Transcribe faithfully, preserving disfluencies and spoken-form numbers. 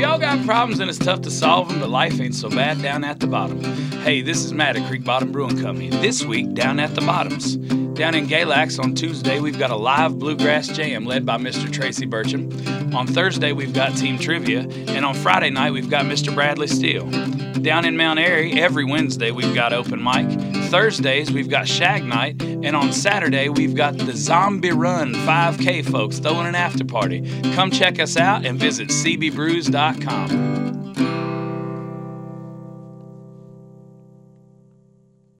We all got problems and it's tough to solve them, but life ain't so bad down at the bottom. Hey, this is Matt at Creek Bottom Brewing Company. This week, Down at the Bottoms. Down in Galax on Tuesday, we've got a live bluegrass jam led by Mister Tracy Burcham. On Thursday, we've got team trivia. And on Friday night, we've got Mister Bradley Steele. Down in Mount Airy, every Wednesday, we've got open mic. Thursdays, we've got Shag Night. And on Saturday, we've got the Zombie Run five K folks throwing an after party. Come check us out and visit c b brews dot com.